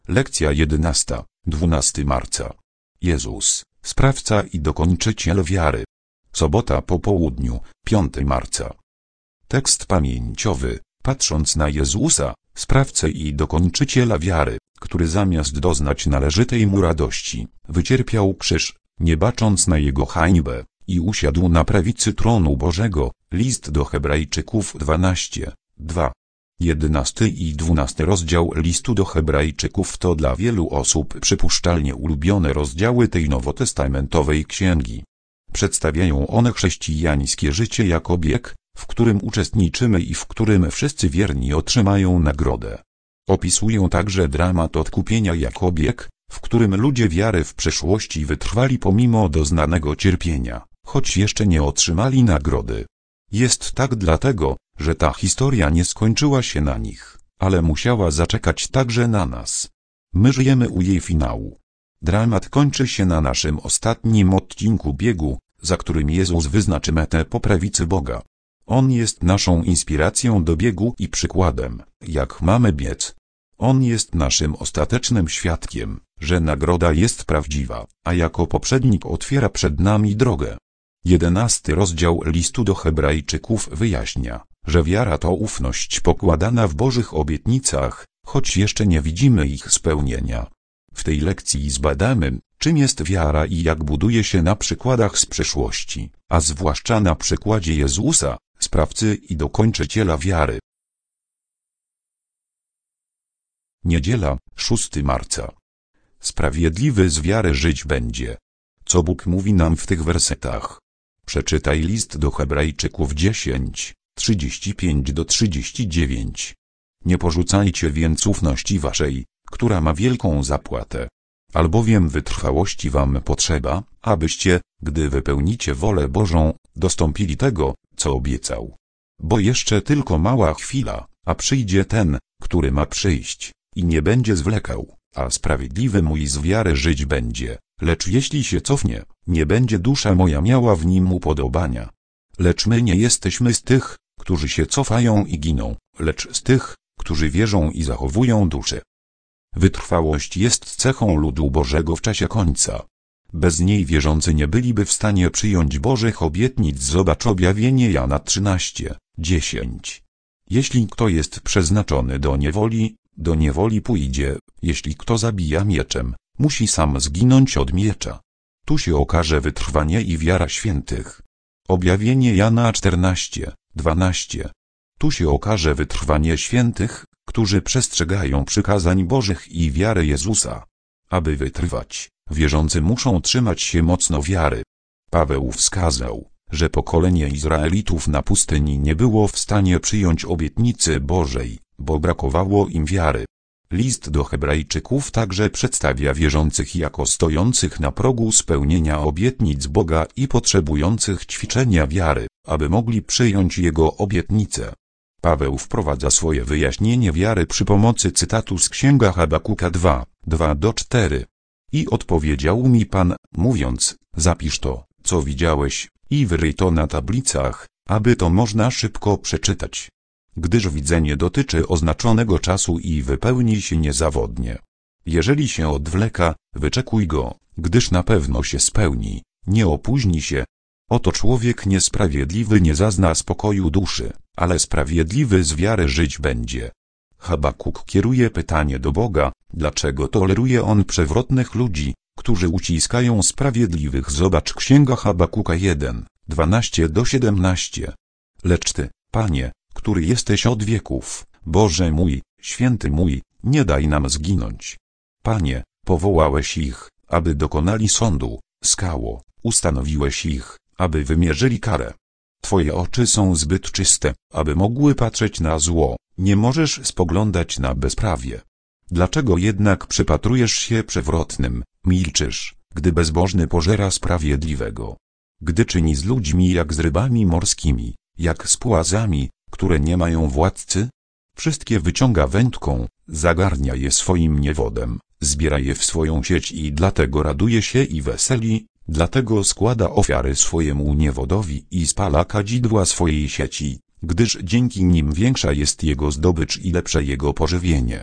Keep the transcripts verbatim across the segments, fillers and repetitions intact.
Lekcja jedenasta, dwunastego marca. Jezus, sprawca i dokończyciel wiary. Sobota po południu, piątego marca. Tekst pamięciowy, patrząc na Jezusa, sprawcę i dokończyciela wiary, który zamiast doznać należytej mu radości, wycierpiał krzyż, nie bacząc na jego hańbę, i usiadł na prawicy tronu Bożego. List do Hebrajczyków dwanaście, dwa. jedenasty i dwunasty rozdział listu do Hebrajczyków to dla wielu osób przypuszczalnie ulubione rozdziały tej nowotestamentowej księgi. Przedstawiają one chrześcijańskie życie jako bieg, w którym uczestniczymy i w którym wszyscy wierni otrzymają nagrodę. Opisują także dramat odkupienia jako bieg, w którym ludzie wiary w przeszłości wytrwali pomimo doznanego cierpienia, choć jeszcze nie otrzymali nagrody. Jest tak dlatego, że ta historia nie skończyła się na nich, ale musiała zaczekać także na nas. My żyjemy u jej finału. Dramat kończy się na naszym ostatnim odcinku biegu, za którym Jezus wyznaczy metę po prawicy Boga. On jest naszą inspiracją do biegu i przykładem, jak mamy biec. On jest naszym ostatecznym świadkiem, że nagroda jest prawdziwa, a jako poprzednik otwiera przed nami drogę. Jedenasty rozdział listu do Hebrajczyków wyjaśnia, że wiara to ufność pokładana w Bożych obietnicach, choć jeszcze nie widzimy ich spełnienia. W tej lekcji zbadamy, czym jest wiara i jak buduje się na przykładach z przeszłości, a zwłaszcza na przykładzie Jezusa, sprawcy i dokończyciela wiary. Niedziela, szóstego marca. Sprawiedliwy z wiary żyć będzie. Co Bóg mówi nam w tych wersetach? Przeczytaj list do Hebrajczyków dziesięć, trzydzieści pięć do trzydziestu dziewięciu. Nie porzucajcie więc ufności waszej, która ma wielką zapłatę. Albowiem wytrwałości wam potrzeba, abyście, gdy wypełnicie wolę Bożą, dostąpili tego, co obiecał. Bo jeszcze tylko mała chwila, a przyjdzie ten, który ma przyjść, i nie będzie zwlekał, a sprawiedliwy mój z wiary żyć będzie. Lecz jeśli się cofnie, nie będzie dusza moja miała w nim upodobania. Lecz my nie jesteśmy z tych, którzy się cofają i giną, lecz z tych, którzy wierzą i zachowują duszę. Wytrwałość jest cechą ludu Bożego w czasie końca. Bez niej wierzący nie byliby w stanie przyjąć Bożych obietnic. Zobacz objawienie Jana trzynaście, dziesięć. Jeśli kto jest przeznaczony do niewoli, do niewoli pójdzie. Jeśli kto zabija mieczem, musi sam zginąć od miecza. Tu się okaże wytrwanie i wiara świętych. Objawienie Jana czternaście, dwanaście. Tu się okaże wytrwanie świętych, którzy przestrzegają przykazań Bożych i wiary Jezusa. Aby wytrwać, wierzący muszą trzymać się mocno wiary. Paweł wskazał, że pokolenie Izraelitów na pustyni nie było w stanie przyjąć obietnicy Bożej, bo brakowało im wiary. List do Hebrajczyków także przedstawia wierzących jako stojących na progu spełnienia obietnic Boga i potrzebujących ćwiczenia wiary, aby mogli przyjąć Jego obietnice. Paweł wprowadza swoje wyjaśnienie wiary przy pomocy cytatu z księga Habakuka dwa, dwa do czterech. I odpowiedział mi Pan, mówiąc, zapisz to, co widziałeś, i wyryj to na tablicach, aby to można szybko przeczytać. Gdyż widzenie dotyczy oznaczonego czasu i wypełni się niezawodnie. Jeżeli się odwleka, wyczekuj go, gdyż na pewno się spełni, nie opóźni się. Oto człowiek niesprawiedliwy nie zazna spokoju duszy, ale sprawiedliwy z wiary żyć będzie. Habakuk kieruje pytanie do Boga, dlaczego toleruje on przewrotnych ludzi, którzy uciskają sprawiedliwych. Zobacz księga Habakuka jeden, dwanaście do siedemnastu. Lecz Ty, Panie, który jesteś od wieków, Boże mój, święty mój, nie daj nam zginąć. Panie, powołałeś ich, aby dokonali sądu, skało, ustanowiłeś ich, aby wymierzyli karę. Twoje oczy są zbyt czyste, aby mogły patrzeć na zło, nie możesz spoglądać na bezprawie. Dlaczego jednak przypatrujesz się przewrotnym, milczysz, gdy bezbożny pożera sprawiedliwego? Gdy czyni z ludźmi jak z rybami morskimi, jak z płazami, które nie mają władcy? Wszystkie wyciąga wędką, zagarnia je swoim niewodem, zbiera je w swoją sieć i dlatego raduje się i weseli, dlatego składa ofiary swojemu niewodowi i spala kadzidła swojej sieci, gdyż dzięki nim większa jest jego zdobycz i lepsze jego pożywienie.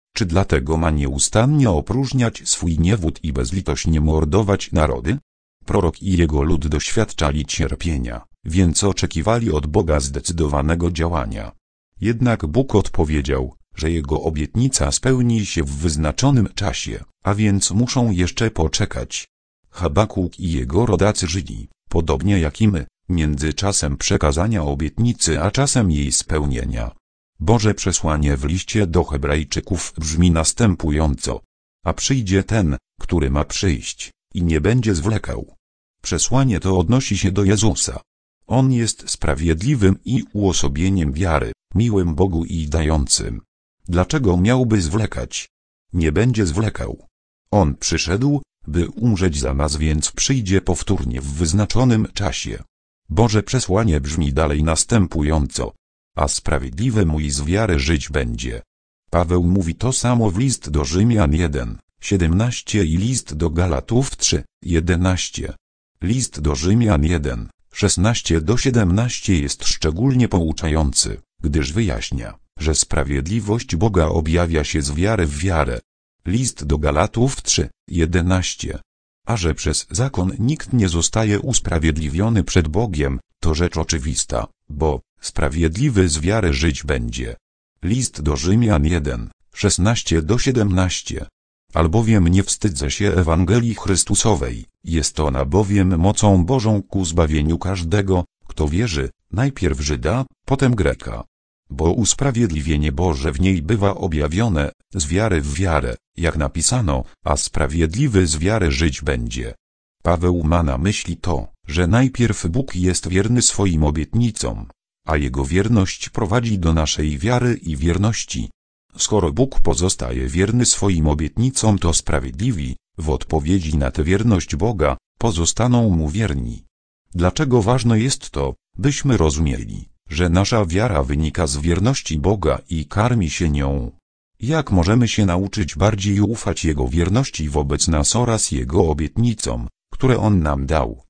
Czy dlatego ma nieustannie opróżniać swój niewód i bezlitośnie mordować narody? Prorok i jego lud doświadczali cierpienia, więc oczekiwali od Boga zdecydowanego działania. Jednak Bóg odpowiedział, że jego obietnica spełni się w wyznaczonym czasie, a więc muszą jeszcze poczekać. Habakuk i jego rodacy żyli, podobnie jak i my, między czasem przekazania obietnicy a czasem jej spełnienia. Boże przesłanie w liście do Hebrajczyków brzmi następująco: a przyjdzie ten, który ma przyjść, i nie będzie zwlekał. Przesłanie to odnosi się do Jezusa. On jest sprawiedliwym i uosobieniem wiary, miłym Bogu i dającym. Dlaczego miałby zwlekać? Nie będzie zwlekał. On przyszedł, by umrzeć za nas, więc przyjdzie powtórnie w wyznaczonym czasie. Boże przesłanie brzmi dalej następująco: a sprawiedliwy mój z wiary żyć będzie. Paweł mówi to samo w list do Rzymian jeden, siedemnaście i list do Galatów trzy, jedenaście. List do Rzymian jeden, szesnaście do siedemnaście jest szczególnie pouczający, gdyż wyjaśnia, że sprawiedliwość Boga objawia się z wiary w wiarę. List do Galatów trzy, jedenaście. A że przez zakon nikt nie zostaje usprawiedliwiony przed Bogiem, to rzecz oczywista, bo sprawiedliwy z wiary żyć będzie. List do Rzymian jeden, szesnaście do siedemnaście. Albowiem nie wstydzę się Ewangelii Chrystusowej, jest ona bowiem mocą Bożą ku zbawieniu każdego, kto wierzy, najpierw Żyda, potem Greka. Bo usprawiedliwienie Boże w niej bywa objawione, z wiary w wiarę, jak napisano, a sprawiedliwy z wiary żyć będzie. Paweł ma na myśli to, że najpierw Bóg jest wierny swoim obietnicom, a Jego wierność prowadzi do naszej wiary i wierności. Skoro Bóg pozostaje wierny swoim obietnicom, to sprawiedliwi, w odpowiedzi na tę wierność Boga, pozostaną Mu wierni. Dlaczego ważne jest to, byśmy rozumieli, że nasza wiara wynika z wierności Boga i karmi się nią? Jak możemy się nauczyć bardziej ufać Jego wierności wobec nas oraz Jego obietnicom, które On nam dał?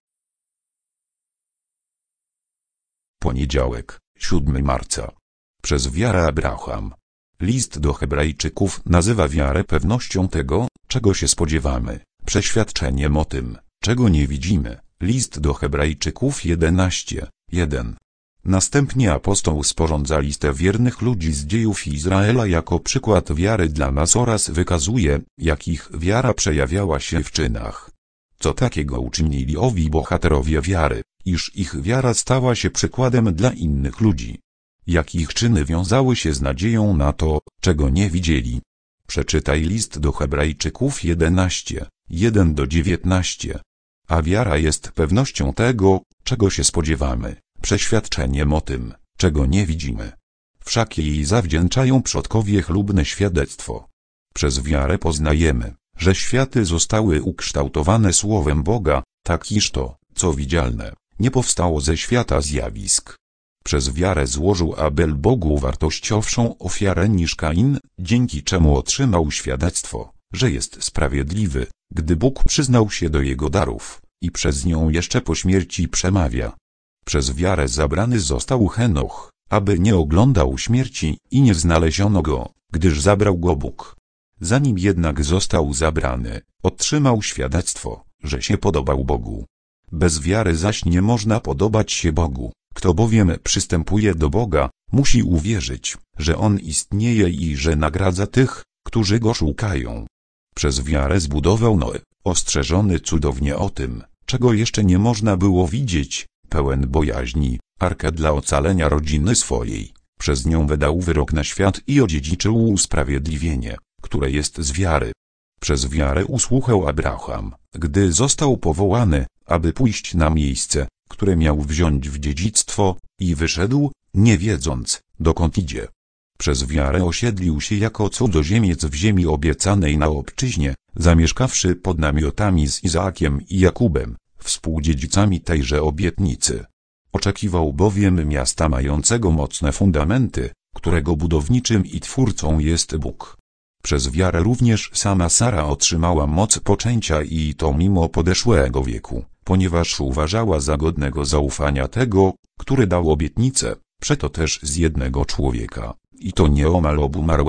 Poniedziałek, siódmego marca. Przez wiarę Abraham. List do Hebrajczyków nazywa wiarę pewnością tego, czego się spodziewamy, przeświadczeniem o tym, czego nie widzimy. List do Hebrajczyków jedenaście, jeden. Następnie apostoł sporządza listę wiernych ludzi z dziejów Izraela jako przykład wiary dla nas oraz wykazuje, jak ich wiara przejawiała się w czynach. Co takiego uczynili owi bohaterowie wiary, iż ich wiara stała się przykładem dla innych ludzi? Jak ich czyny wiązały się z nadzieją na to, czego nie widzieli? Przeczytaj list do Hebrajczyków jedenaście, jeden do dziewiętnastu. A wiara jest pewnością tego, czego się spodziewamy, przeświadczeniem o tym, czego nie widzimy. Wszak jej zawdzięczają przodkowie chlubne świadectwo. Przez wiarę poznajemy, że światy zostały ukształtowane słowem Boga, tak iż to, co widzialne, nie powstało ze świata zjawisk. Przez wiarę złożył Abel Bogu wartościowszą ofiarę niż Kain, dzięki czemu otrzymał świadectwo, że jest sprawiedliwy, gdy Bóg przyznał się do jego darów, i przez nią jeszcze po śmierci przemawia. Przez wiarę zabrany został Henoch, aby nie oglądał śmierci i nie znaleziono go, gdyż zabrał go Bóg. Zanim jednak został zabrany, otrzymał świadectwo, że się podobał Bogu. Bez wiary zaś nie można podobać się Bogu. Kto bowiem przystępuje do Boga, musi uwierzyć, że On istnieje i że nagradza tych, którzy Go szukają. Przez wiarę zbudował Noe, ostrzeżony cudownie o tym, czego jeszcze nie można było widzieć, pełen bojaźni, arkę dla ocalenia rodziny swojej. Przez nią wydał wyrok na świat i odziedziczył usprawiedliwienie, które jest z wiary. Przez wiarę usłuchał Abraham, gdy został powołany, aby pójść na miejsce, które miał wziąć w dziedzictwo, i wyszedł, nie wiedząc, dokąd idzie. Przez wiarę osiedlił się jako cudzoziemiec w ziemi obiecanej na obczyźnie, zamieszkawszy pod namiotami z Izaakiem i Jakubem, współdziedzicami tejże obietnicy. Oczekiwał bowiem miasta mającego mocne fundamenty, którego budowniczym i twórcą jest Bóg. Przez wiarę również sama Sara otrzymała moc poczęcia i to mimo podeszłego wieku, ponieważ uważała za godnego zaufania tego, który dał obietnicę, przeto też z jednego człowieka, i to nieomal obumarłego,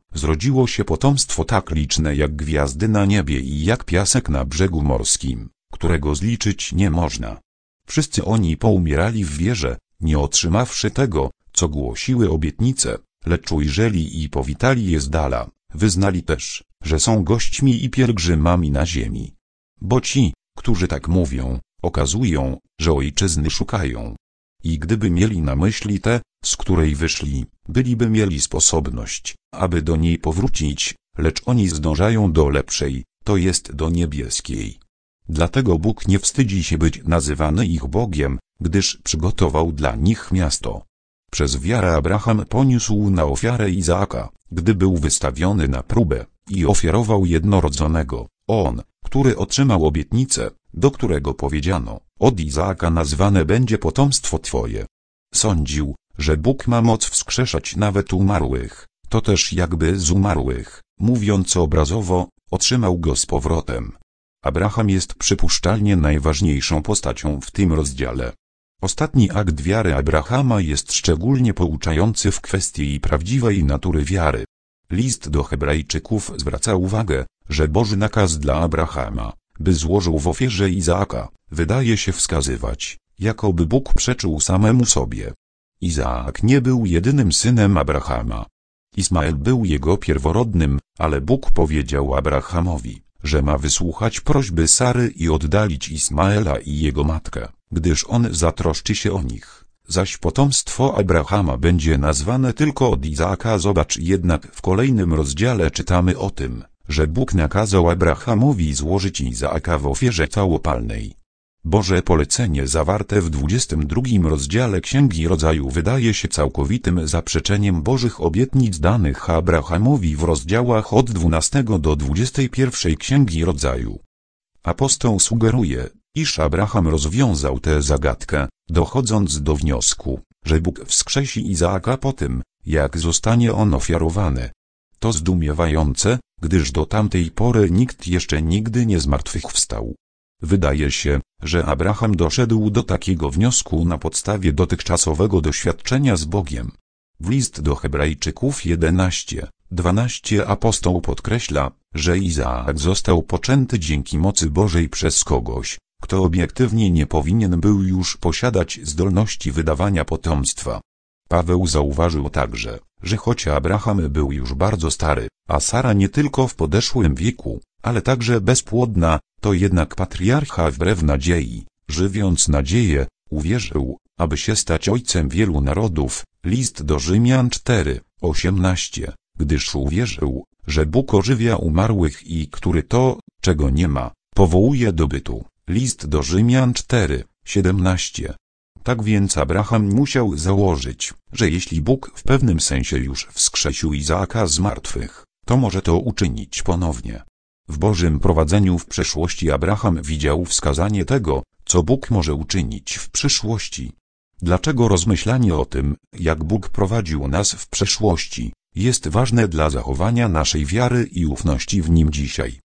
zrodziło się potomstwo tak liczne jak gwiazdy na niebie i jak piasek na brzegu morskim, którego zliczyć nie można. Wszyscy oni poumierali w wierze, nie otrzymawszy tego, co głosiły obietnice, lecz ujrzeli i powitali je z dala, wyznali też, że są gośćmi i pielgrzymami na ziemi. Bo ci, którzy tak mówią, okazują, że ojczyzny szukają. I gdyby mieli na myśli tę, z której wyszli, byliby mieli sposobność, aby do niej powrócić, lecz oni zdążają do lepszej, to jest do niebieskiej. Dlatego Bóg nie wstydzi się być nazywany ich Bogiem, gdyż przygotował dla nich miasto. Przez wiarę Abraham poniósł na ofiarę Izaaka, gdy był wystawiony na próbę, i ofiarował jednorodzonego, on, który otrzymał obietnicę, do którego powiedziano, od Izaaka nazwane będzie potomstwo twoje. Sądził, że Bóg ma moc wskrzeszać nawet umarłych, to też jakby z umarłych, mówiąc obrazowo, otrzymał go z powrotem. Abraham jest przypuszczalnie najważniejszą postacią w tym rozdziale. Ostatni akt wiary Abrahama jest szczególnie pouczający w kwestii prawdziwej natury wiary. List do Hebrajczyków zwraca uwagę, że Boży nakaz dla Abrahama, by złożył w ofierze Izaaka, wydaje się wskazywać, jakoby Bóg przeczył samemu sobie. Izaak nie był jedynym synem Abrahama. Ismael był jego pierworodnym, ale Bóg powiedział Abrahamowi, że ma wysłuchać prośby Sary i oddalić Ismaela i jego matkę, gdyż on zatroszczy się o nich. Zaś potomstwo Abrahama będzie nazwane tylko od Izaaka. Zobacz jednak w kolejnym rozdziale czytamy o tym, że Bóg nakazał Abrahamowi złożyć Izaaka w ofierze całopalnej. Boże polecenie zawarte w dwudziestym drugim rozdziale Księgi Rodzaju wydaje się całkowitym zaprzeczeniem Bożych obietnic danych Abrahamowi w rozdziałach od dwunastego do dwudziestej pierwszej Księgi Rodzaju. Apostoł sugeruje, iż Abraham rozwiązał tę zagadkę, dochodząc do wniosku, że Bóg wskrzesi Izaaka po tym, jak zostanie on ofiarowany. To zdumiewające, gdyż do tamtej pory nikt jeszcze nigdy nie zmartwychwstał. Wydaje się, że Abraham doszedł do takiego wniosku na podstawie dotychczasowego doświadczenia z Bogiem. W list do Hebrajczyków jedenaście, dwanaście apostoł podkreśla, że Izaak został poczęty dzięki mocy Bożej przez kogoś, kto obiektywnie nie powinien był już posiadać zdolności wydawania potomstwa. Paweł zauważył także, że choć Abraham był już bardzo stary, a Sara nie tylko w podeszłym wieku, ale także bezpłodna, to jednak patriarcha wbrew nadziei, żywiąc nadzieję, uwierzył, aby się stać ojcem wielu narodów. List do Rzymian cztery, osiemnaście, gdyż uwierzył, że Bóg ożywia umarłych i który to, czego nie ma, powołuje do bytu. List do Rzymian cztery, siedemnaście. Tak więc Abraham musiał założyć, że jeśli Bóg w pewnym sensie już wskrzesił Izaaka z martwych, to może to uczynić ponownie. W Bożym prowadzeniu w przeszłości Abraham widział wskazanie tego, co Bóg może uczynić w przyszłości. Dlaczego rozmyślanie o tym, jak Bóg prowadził nas w przeszłości, jest ważne dla zachowania naszej wiary i ufności w Nim dzisiaj?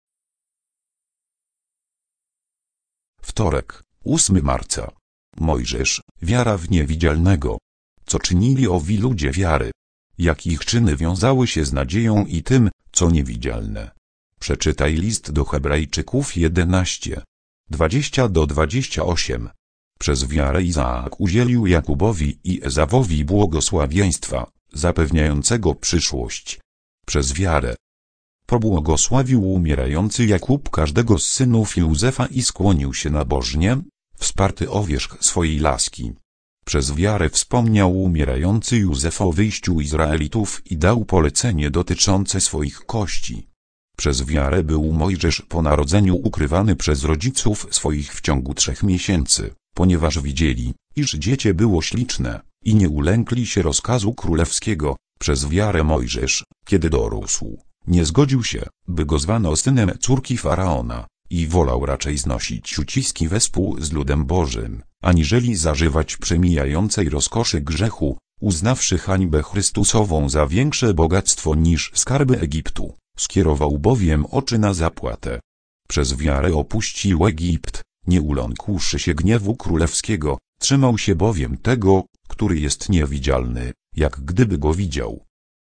Wtorek, ósmego marca. Mojżesz, wiara w niewidzialnego. Co czynili owi ludzie wiary? Jak ich czyny wiązały się z nadzieją i tym, co niewidzialne? Przeczytaj list do Hebrajczyków jedenaście, dwadzieścia do dwudziestu ośmiu. Przez wiarę Izaak udzielił Jakubowi i Ezawowi błogosławieństwa, zapewniającego przyszłość. Przez wiarę pobłogosławił umierający Jakub każdego z synów Józefa i skłonił się nabożnie, wsparty o wierzch swojej laski. Przez wiarę wspomniał umierający Józef o wyjściu Izraelitów i dał polecenie dotyczące swoich kości. Przez wiarę był Mojżesz po narodzeniu ukrywany przez rodziców swoich w ciągu trzech miesięcy, ponieważ widzieli, iż dziecię było śliczne, i nie ulękli się rozkazu królewskiego. Przez wiarę Mojżesz, kiedy dorósł, nie zgodził się, by go zwano synem córki Faraona, i wolał raczej znosić uciski wespół z ludem Bożym, aniżeli zażywać przemijającej rozkoszy grzechu, uznawszy hańbę Chrystusową za większe bogactwo niż skarby Egiptu. Skierował bowiem oczy na zapłatę. Przez wiarę opuścił Egipt, nie uląkłszy się gniewu królewskiego, trzymał się bowiem tego, który jest niewidzialny, jak gdyby go widział.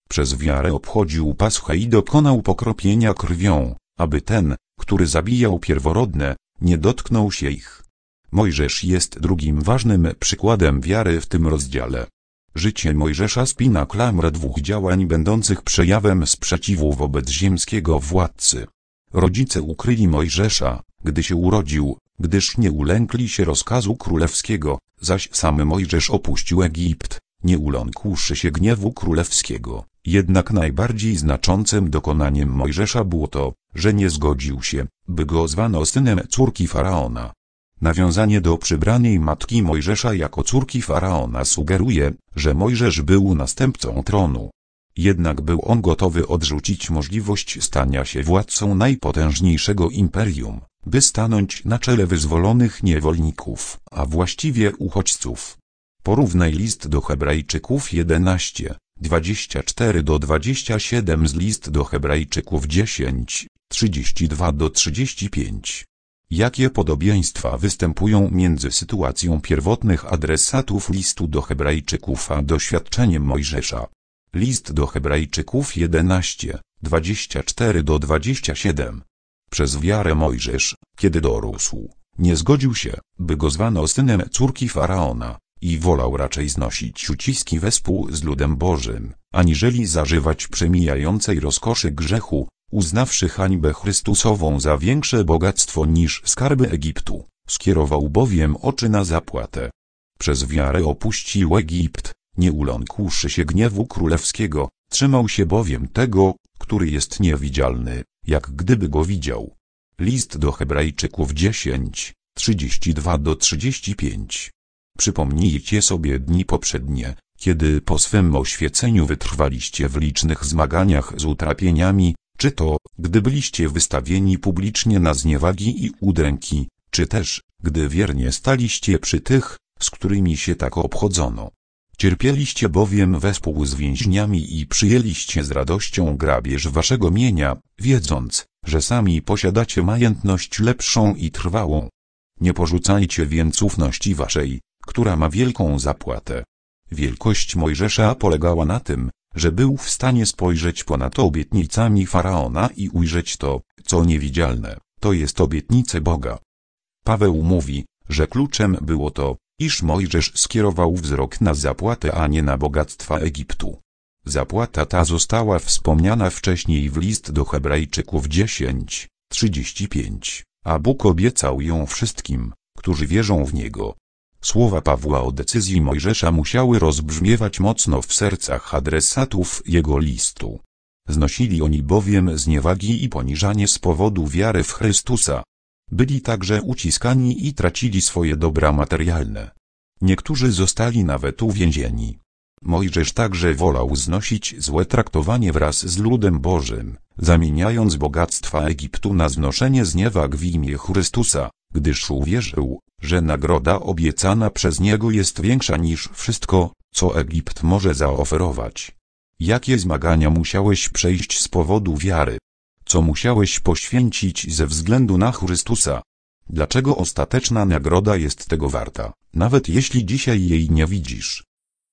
Przez wiarę obchodził Paschę i dokonał pokropienia krwią, aby ten, który zabijał pierworodne, nie dotknął się ich. Mojżesz jest drugim ważnym przykładem wiary w tym rozdziale. Życie Mojżesza spina klamrę dwóch działań będących przejawem sprzeciwu wobec ziemskiego władcy. Rodzice ukryli Mojżesza, gdy się urodził, gdyż nie ulękli się rozkazu królewskiego, zaś sam Mojżesz opuścił Egipt, nie uląkłszy się gniewu królewskiego. Jednak najbardziej znaczącym dokonaniem Mojżesza było to, że nie zgodził się, by go zwano synem córki Faraona. Nawiązanie do przybranej matki Mojżesza jako córki Faraona sugeruje, że Mojżesz był następcą tronu. Jednak był on gotowy odrzucić możliwość stania się władcą najpotężniejszego imperium, by stanąć na czele wyzwolonych niewolników, a właściwie uchodźców. Porównaj list do Hebrajczyków jedenaście, dwadzieścia cztery do dwudziestu siedmiu z list do Hebrajczyków dziesięć, trzydzieści dwa do trzydziestu pięciu. Jakie podobieństwa występują między sytuacją pierwotnych adresatów listu do Hebrajczyków a doświadczeniem Mojżesza? List do Hebrajczyków jedenaście, dwadzieścia cztery do dwudziestu siedmiu. Przez wiarę Mojżesz, kiedy dorósł, nie zgodził się, by go zwano synem córki Faraona, i wolał raczej znosić uciski wespół z ludem Bożym, aniżeli zażywać przemijającej rozkoszy grzechu, uznawszy hańbę Chrystusową za większe bogactwo niż skarby Egiptu. Skierował bowiem oczy na zapłatę. Przez wiarę opuścił Egipt, nie uląkłszy się gniewu królewskiego, trzymał się bowiem tego, który jest niewidzialny, jak gdyby go widział. List do Hebrajczyków dziesięć, trzydzieści dwa do trzydziestu pięciu. Przypomnijcie sobie dni poprzednie, kiedy po swym oświeceniu wytrwaliście w licznych zmaganiach z utrapieniami, czy to, gdy byliście wystawieni publicznie na zniewagi i udręki, czy też, gdy wiernie staliście przy tych, z którymi się tak obchodzono. Cierpieliście bowiem wespół z więźniami i przyjęliście z radością grabież waszego mienia, wiedząc, że sami posiadacie majętność lepszą i trwałą. Nie porzucajcie więc ufności waszej, która ma wielką zapłatę. Wielkość Mojżesza polegała na tym, że był w stanie spojrzeć ponad obietnicami Faraona i ujrzeć to, co niewidzialne, to jest obietnice Boga. Paweł mówi, że kluczem było to, iż Mojżesz skierował wzrok na zapłatę, a nie na bogactwa Egiptu. Zapłata ta została wspomniana wcześniej w list do Hebrajczyków dziesięć, trzydzieści pięć, a Bóg obiecał ją wszystkim, którzy wierzą w Niego. Słowa Pawła o decyzji Mojżesza musiały rozbrzmiewać mocno w sercach adresatów jego listu. Znosili oni bowiem zniewagi i poniżanie z powodu wiary w Chrystusa. Byli także uciskani i tracili swoje dobra materialne. Niektórzy zostali nawet uwięzieni. Mojżesz także wolał znosić złe traktowanie wraz z ludem Bożym, zamieniając bogactwa Egiptu na znoszenie zniewag w imię Chrystusa, gdyż uwierzył, że nagroda obiecana przez Niego jest większa niż wszystko, co Egipt może zaoferować. Jakie zmagania musiałeś przejść z powodu wiary? Co musiałeś poświęcić ze względu na Chrystusa? Dlaczego ostateczna nagroda jest tego warta, nawet jeśli dzisiaj jej nie widzisz?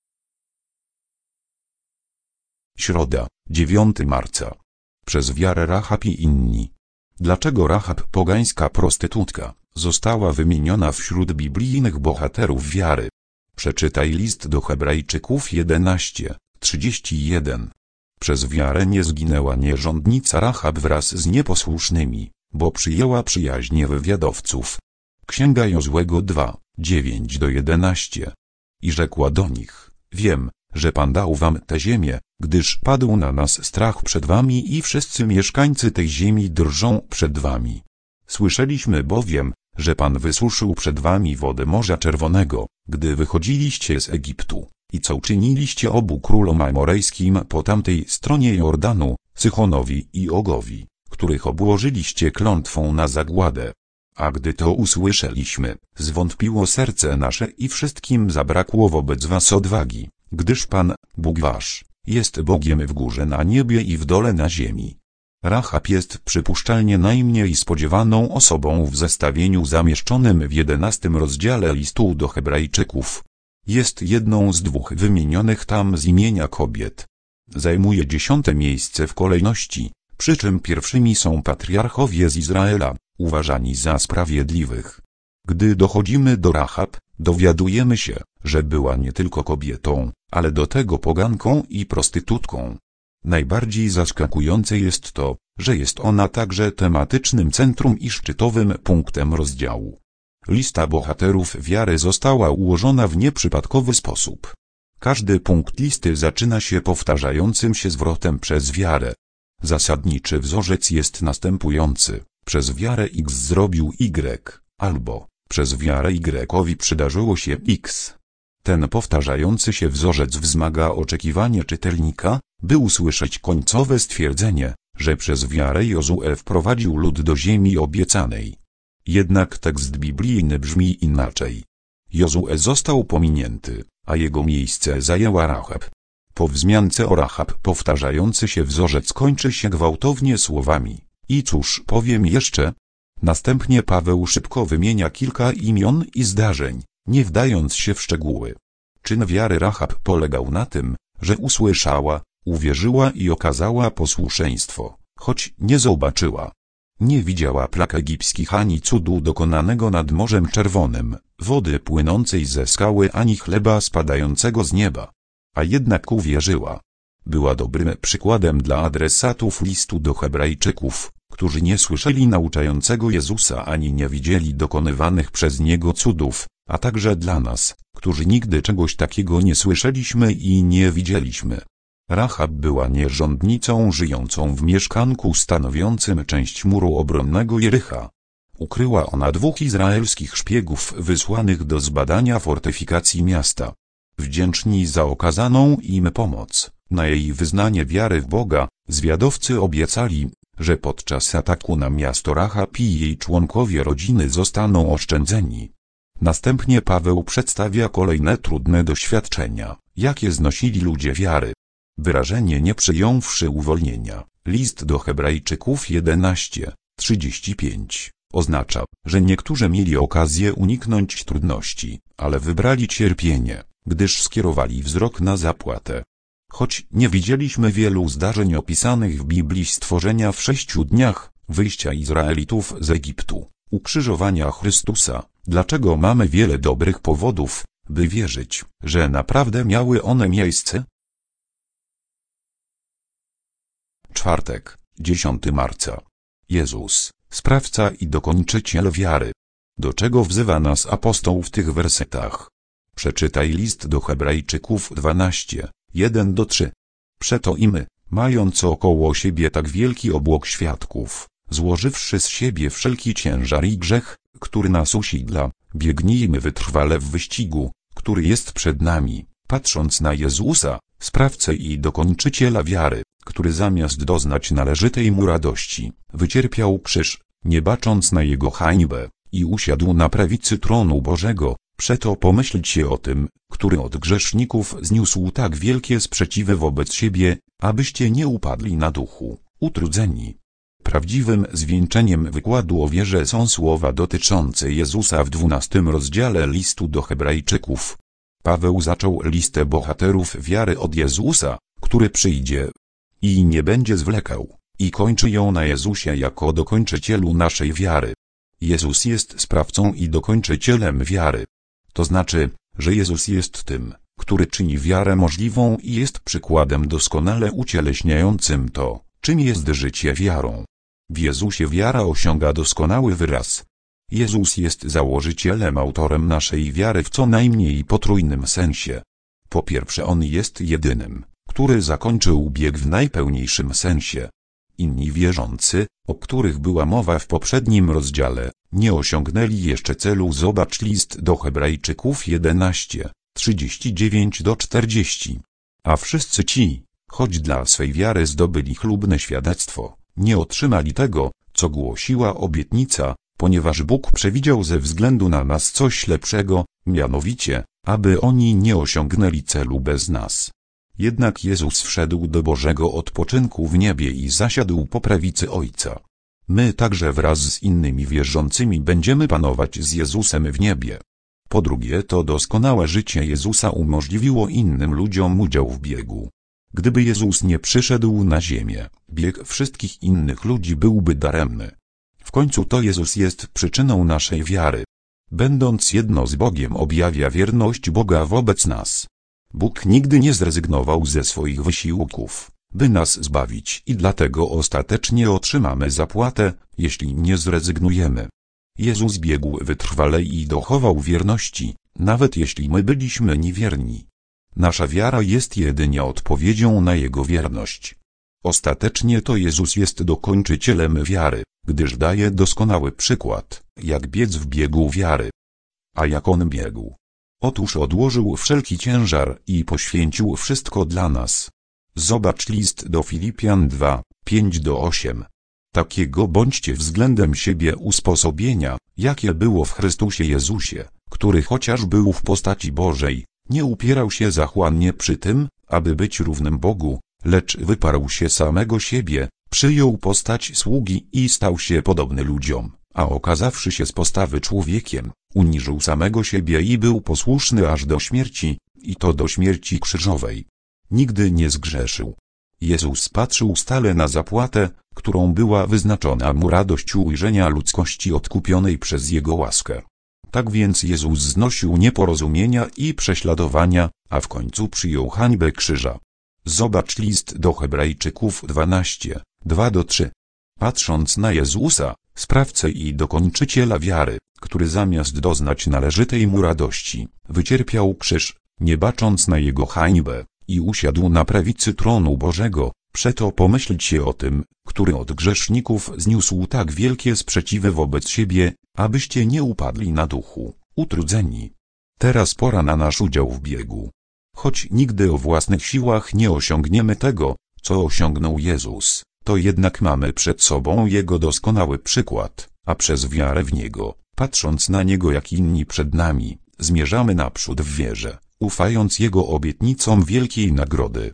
Środa, dziewiątego marca. Przez wiarę Rahab i inni. Dlaczego Rahab, pogańska prostytutka, została wymieniona wśród biblijnych bohaterów wiary? Przeczytaj list do Hebrajczyków jedenaście, trzydzieści jeden. Przez wiarę nie zginęła nierządnica Rahab wraz z nieposłusznymi, bo przyjęła przyjaźnie wywiadowców. Księga Jozłego dwa, dziewięć do jedenastu. I rzekła do nich: wiem, że Pan dał wam tę ziemię, gdyż padł na nas strach przed wami i wszyscy mieszkańcy tej ziemi drżą przed wami. Słyszeliśmy bowiem, że Pan wysuszył przed wami wodę Morza Czerwonego, gdy wychodziliście z Egiptu, i co uczyniliście obu królom amorejskim po tamtej stronie Jordanu, Sychonowi i Ogowi, których obłożyliście klątwą na zagładę. A gdy to usłyszeliśmy, zwątpiło serce nasze i wszystkim zabrakło wobec was odwagi, gdyż Pan, Bóg wasz, jest Bogiem w górze na niebie i w dole na ziemi. Rahab jest przypuszczalnie najmniej spodziewaną osobą w zestawieniu zamieszczonym w jedenastym rozdziale listu do Hebrajczyków. Jest jedną z dwóch wymienionych tam z imienia kobiet. zajmuje dziesiąte miejsce w kolejności, przy czym pierwszymi są patriarchowie z Izraela, uważani za sprawiedliwych. Gdy dochodzimy do Rahab, dowiadujemy się, że była nie tylko kobietą, ale do tego poganką i prostytutką. Najbardziej zaskakujące jest to, że jest ona także tematycznym centrum i szczytowym punktem rozdziału. Lista bohaterów wiary została ułożona w nieprzypadkowy sposób. Każdy punkt listy zaczyna się powtarzającym się zwrotem przez wiarę. Zasadniczy wzorzec jest następujący: przez wiarę X zrobił Y, albo przez wiarę Y-owi przydarzyło się X. Ten powtarzający się wzorzec wzmaga oczekiwanie czytelnika, by usłyszeć końcowe stwierdzenie, że przez wiarę Jozue wprowadził lud do ziemi obiecanej. Jednak tekst biblijny brzmi inaczej. Jozue został pominięty, a jego miejsce zajęła Rahab. Po wzmiance o Rahab powtarzający się wzorzec kończy się gwałtownie słowami: i cóż powiem jeszcze? Następnie Paweł szybko wymienia kilka imion i zdarzeń, nie wdając się w szczegóły. Czyn wiary Rahab polegał na tym, że usłyszała, uwierzyła i okazała posłuszeństwo, choć nie zobaczyła. Nie widziała plag egipskich ani cudu dokonanego nad Morzem Czerwonym, wody płynącej ze skały ani chleba spadającego z nieba. A jednak uwierzyła. Była dobrym przykładem dla adresatów listu do Hebrajczyków, którzy nie słyszeli nauczającego Jezusa ani nie widzieli dokonywanych przez Niego cudów, a także dla nas, którzy nigdy czegoś takiego nie słyszeliśmy i nie widzieliśmy. Rahab była nierządnicą żyjącą w mieszkanku stanowiącym część muru obronnego Jericha. Ukryła ona dwóch izraelskich szpiegów wysłanych do zbadania fortyfikacji miasta. Wdzięczni za okazaną im pomoc, na jej wyznanie wiary w Boga, zwiadowcy obiecali, że podczas ataku na miasto Rahab i jej członkowie rodziny zostaną oszczędzeni. Następnie Paweł przedstawia kolejne trudne doświadczenia, jakie znosili ludzie wiary. Wyrażenie nie przyjąwszy uwolnienia, list do Hebrajczyków jedenaście, trzydzieści pięć, oznacza, że niektórzy mieli okazję uniknąć trudności, ale wybrali cierpienie, gdyż skierowali wzrok na zapłatę. Choć nie widzieliśmy wielu zdarzeń opisanych w Biblii stworzenia w sześciu dniach, wyjścia Izraelitów z Egiptu, ukrzyżowania Chrystusa, dlaczego mamy wiele dobrych powodów, by wierzyć, że naprawdę miały one miejsce? Czwartek, dziesiątego marca. Jezus, sprawca i dokończyciel wiary. Do czego wzywa nas apostoł w tych wersetach? Przeczytaj list do Hebrajczyków dwanaście, jeden do trzech. Przeto i my, mając około siebie tak wielki obłok świadków, złożywszy z siebie wszelki ciężar i grzech, który nas usidla, biegnijmy wytrwale w wyścigu, który jest przed nami, patrząc na Jezusa, sprawcę i dokończyciela wiary, który zamiast doznać należytej mu radości, wycierpiał krzyż, nie bacząc na jego hańbę, i usiadł na prawicy tronu Bożego. Przeto pomyślcie o tym, który od grzeszników zniósł tak wielkie sprzeciwy wobec siebie, abyście nie upadli na duchu, utrudzeni. Prawdziwym zwieńczeniem wykładu o wierze są słowa dotyczące Jezusa w dwunastym rozdziale listu do Hebrajczyków. Paweł zaczął listę bohaterów wiary od Jezusa, który przyjdzie i nie będzie zwlekał, i kończy ją na Jezusie jako dokończycielu naszej wiary. Jezus jest sprawcą i dokończycielem wiary. To znaczy, że Jezus jest tym, który czyni wiarę możliwą i jest przykładem doskonale ucieleśniającym to, czym jest życie wiarą. W Jezusie wiara osiąga doskonały wyraz. Jezus jest założycielem, autorem naszej wiary w co najmniej potrójnym sensie. Po pierwsze, On jest jedynym, który zakończył bieg w najpełniejszym sensie. Inni wierzący, o których była mowa w poprzednim rozdziale, nie osiągnęli jeszcze celu. Zobacz list do Hebrajczyków jedenaście, trzydzieści dziewięć do czterdziestu. A wszyscy ci, choć dla swej wiary zdobyli chlubne świadectwo, nie otrzymali tego, co głosiła obietnica, ponieważ Bóg przewidział ze względu na nas coś lepszego, mianowicie, aby oni nie osiągnęli celu bez nas. Jednak Jezus wszedł do Bożego odpoczynku w niebie i zasiadł po prawicy Ojca. My także wraz z innymi wierzącymi będziemy panować z Jezusem w niebie. Po drugie, to doskonałe życie Jezusa umożliwiło innym ludziom udział w biegu. Gdyby Jezus nie przyszedł na ziemię, bieg wszystkich innych ludzi byłby daremny. W końcu to Jezus jest przyczyną naszej wiary. Będąc jedno z Bogiem, objawia wierność Boga wobec nas. Bóg nigdy nie zrezygnował ze swoich wysiłków, by nas zbawić, i dlatego ostatecznie otrzymamy zapłatę, jeśli nie zrezygnujemy. Jezus biegł wytrwale i dochował wierności, nawet jeśli my byliśmy niewierni. Nasza wiara jest jedynie odpowiedzią na Jego wierność. Ostatecznie to Jezus jest dokończycielem wiary, gdyż daje doskonały przykład, jak biec w biegu wiary. A jak On biegł? Otóż odłożył wszelki ciężar i poświęcił wszystko dla nas. Zobacz list do Filipian dwa, pięć do ósmego. Takiego bądźcie względem siebie usposobienia, jakie było w Chrystusie Jezusie, który chociaż był w postaci Bożej, nie upierał się zachłannie przy tym, aby być równym Bogu, lecz wyparł się samego siebie, przyjął postać sługi i stał się podobny ludziom, a okazawszy się z postawy człowiekiem, uniżył samego siebie i był posłuszny aż do śmierci, i to do śmierci krzyżowej. Nigdy nie zgrzeszył. Jezus patrzył stale na zapłatę, którą była wyznaczona mu radość ujrzenia ludzkości odkupionej przez Jego łaskę. Tak więc Jezus znosił nieporozumienia i prześladowania, a w końcu przyjął hańbę krzyża. Zobacz list do Hebrajczyków dwanaście, dwa do trzech. Patrząc na Jezusa, sprawcę i dokończyciela wiary, który zamiast doznać należytej mu radości, wycierpiał krzyż, nie bacząc na Jego hańbę, i usiadł na prawicy tronu Bożego, przeto pomyślcie o tym, który od grzeszników zniósł tak wielkie sprzeciwy wobec siebie, abyście nie upadli na duchu, utrudzeni. Teraz pora na nasz udział w biegu. Choć nigdy o własnych siłach nie osiągniemy tego, co osiągnął Jezus, to jednak mamy przed sobą Jego doskonały przykład, a przez wiarę w Niego, patrząc na Niego jak inni przed nami, zmierzamy naprzód w wierze, ufając Jego obietnicom wielkiej nagrody.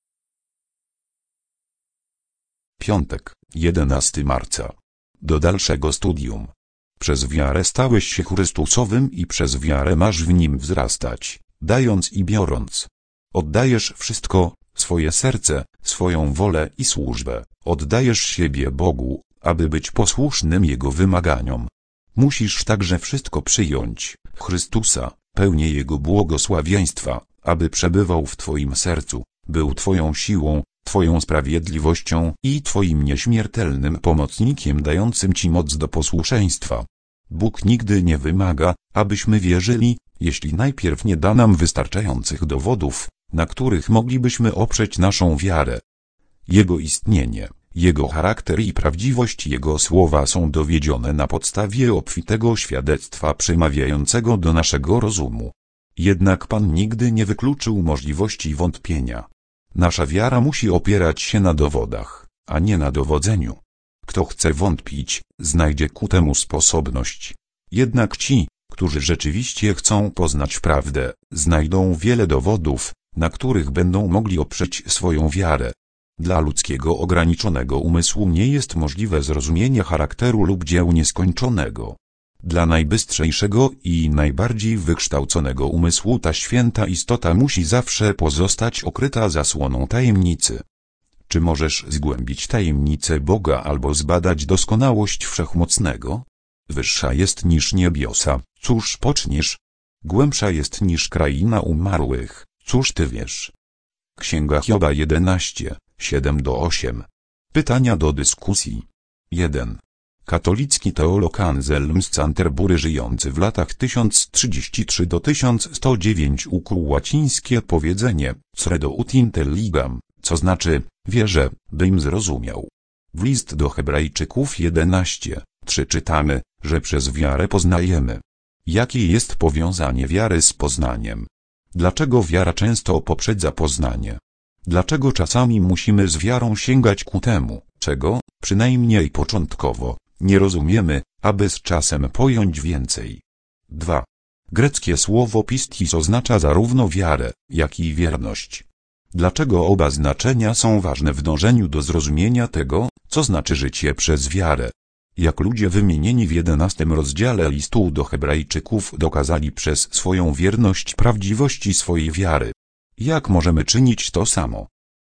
Piątek, jedenastego marca. Do dalszego studium. Przez wiarę stałeś się Chrystusowym i przez wiarę masz w Nim wzrastać, dając i biorąc. Oddajesz wszystko, swoje serce, swoją wolę i służbę, oddajesz siebie Bogu, aby być posłusznym Jego wymaganiom. Musisz także wszystko przyjąć, Chrystusa, pełnię Jego błogosławieństwa, aby przebywał w Twoim sercu, był Twoją siłą, Twoją sprawiedliwością i Twoim nieśmiertelnym pomocnikiem dającym Ci moc do posłuszeństwa. Bóg nigdy nie wymaga, abyśmy wierzyli, jeśli najpierw nie da nam wystarczających dowodów, na których moglibyśmy oprzeć naszą wiarę. Jego istnienie, Jego charakter i prawdziwość Jego słowa są dowiedzione na podstawie obfitego świadectwa przemawiającego do naszego rozumu. Jednak Pan nigdy nie wykluczył możliwości wątpienia. Nasza wiara musi opierać się na dowodach, a nie na dowodzeniu. Kto chce wątpić, znajdzie ku temu sposobność. Jednak ci, którzy rzeczywiście chcą poznać prawdę, znajdą wiele dowodów, na których będą mogli oprzeć swoją wiarę. Dla ludzkiego ograniczonego umysłu nie jest możliwe zrozumienie charakteru lub dzieł nieskończonego. Dla najbystrzejszego i najbardziej wykształconego umysłu ta święta istota musi zawsze pozostać okryta zasłoną tajemnicy. Czy możesz zgłębić tajemnicę Boga albo zbadać doskonałość Wszechmocnego? Wyższa jest niż niebiosa, cóż poczniesz? Głębsza jest niż kraina umarłych, cóż ty wiesz? Księga Hioba jedenaście, siedem do ósmego. Pytania do dyskusji. jeden. Katolicki teolog Anselm z Canterbury żyjący w latach tysiąc trzydzieści trzy do tysiąc sto dziewięć ukuł łacińskie powiedzenie credo ut intelligam, co znaczy wierzę, bym zrozumiał. W list do Hebrajczyków jedenaście, trzy czytamy, że przez wiarę poznajemy. Jakie jest powiązanie wiary z poznaniem? Dlaczego wiara często poprzedza poznanie? Dlaczego czasami musimy z wiarą sięgać ku temu, czego, przynajmniej początkowo, nie rozumiemy, aby z czasem pojąć więcej? dwa. Greckie słowo pistis oznacza zarówno wiarę, jak i wierność. Dlaczego oba znaczenia są ważne w dążeniu do zrozumienia tego, co znaczy życie przez wiarę? Jak ludzie wymienieni w jedenastym rozdziale listu do Hebrajczyków dokazali przez swoją wierność prawdziwości swojej wiary? Jak możemy czynić to samo?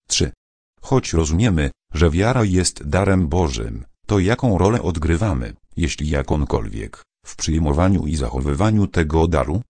trzy. Choć rozumiemy, że wiara jest darem Bożym, to jaką rolę odgrywamy, jeśli jakąkolwiek, w przyjmowaniu i zachowywaniu tego daru?